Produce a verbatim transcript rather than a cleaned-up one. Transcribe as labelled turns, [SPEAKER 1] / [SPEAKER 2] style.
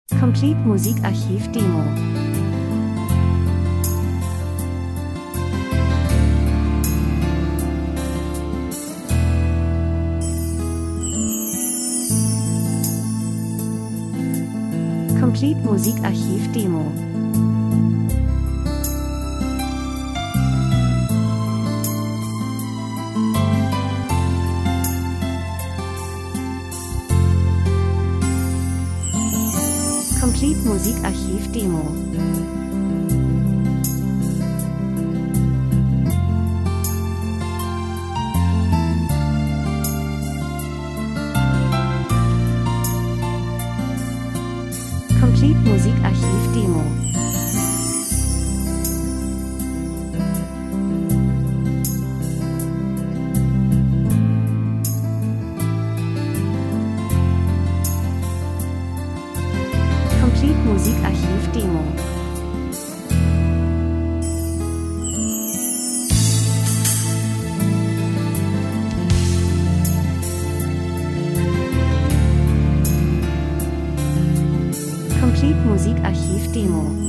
[SPEAKER 1] Complete Musikarchiv Demo. Complete Musikarchiv Demo. Complete Musikarchiv Demo. Complete Musikarchiv Demo. Complete Musikarchiv Demo. Complete Musikarchiv Demo.